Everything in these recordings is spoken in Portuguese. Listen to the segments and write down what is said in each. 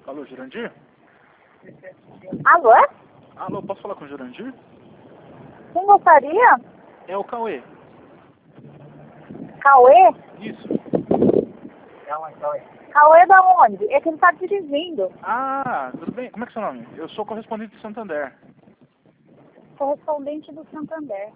Alô, Jurandir? Alô? Alô, posso falar com o Jurandir? Quem gostaria? É o Cauê. Cauê? Isso. Cauê da onde? É que ele tá dirigindo. Ah, tudo bem? Como é que é seu nome? Eu sou correspondente de Santander. Correspondente do Santander.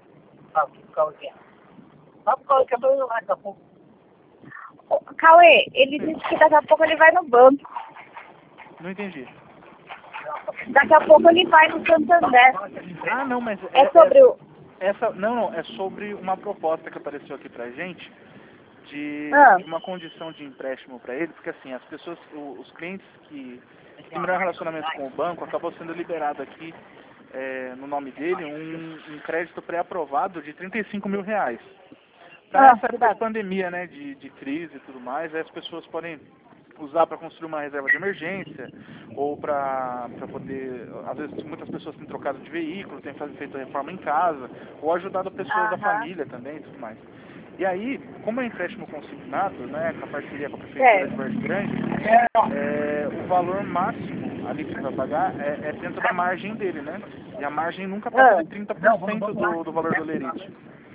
Ô, Cauê, ele disse que daqui a pouco ele vai no banco. Não entendi. Daqui a pouco ele vai no Santander. Ah, não, mas... É sobre o... Não, é sobre uma proposta que apareceu aqui pra gente de uma condição de empréstimo para ele, porque assim, as pessoas, os clientes que terminaram relacionamento com o banco, acabou sendo liberado aqui no nome dele um crédito pré-aprovado de R$ 35.000. Para essa época de pandemia, né, de crise e tudo mais, aí as pessoas podem usar para construir uma reserva de emergência, ou para poder, às vezes muitas pessoas têm trocado de veículo, têm feito reforma em casa, ou ajudado pessoas da família também e tudo mais. E aí, como é empréstimo consignado, né, com a parceria com a Prefeitura de Vargem Grande, o valor máximo ali que você vai pagar é dentro da margem dele, né? E a margem nunca passa de 30% do valor do lerite.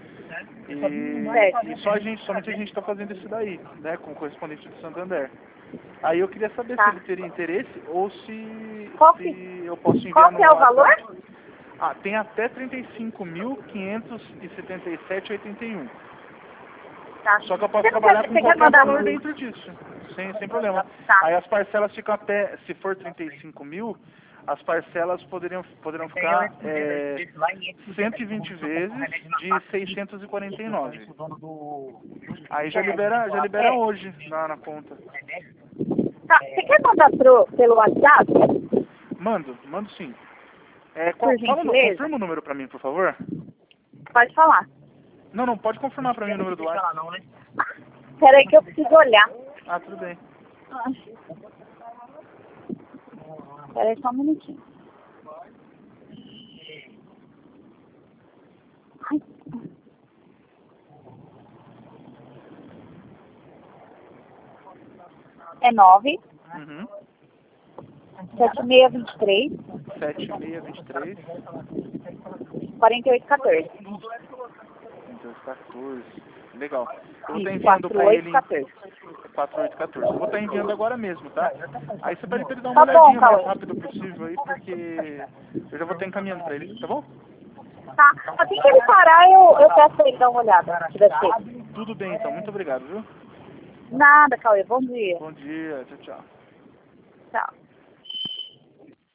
E somente a gente está fazendo isso daí, né, com o correspondente do Santander. Aí eu queria saber se ele teria interesse ou se eu posso enviar no WhatsApp. Qual que é o valor? Ah, tem até 35.577,81. Tá. Só que eu posso trabalhar com qualquer valor dentro disso, sem problema. Tá. Aí as parcelas ficam até, se for 35 mil, as parcelas poderão ficar 120 vezes de 649. Aí já libera hoje na conta. Tá. Você quer mandar pelo WhatsApp? Mando sim. Confirma o número pra mim, por favor. Pode falar. Não, pode confirmar pra mim o número do WhatsApp. Peraí que eu preciso olhar. Ah, tudo bem. Peraí só um minutinho. É 9 7623 7623 4814. 4814. Legal. Eu vou estar enviando para ele 4814. Eu vou estar enviando agora mesmo, tá? Aí você pede para ele dar uma olhadinha o mais rápido possível aí, porque eu já vou estar encaminhando para ele, tá bom? Tá. Assim que ele parar, eu peço pra ele dar uma olhada. Tudo bem, então. Muito obrigado, viu? Nada, Cauê. Bom dia. Bom dia. Tchau. Tchau.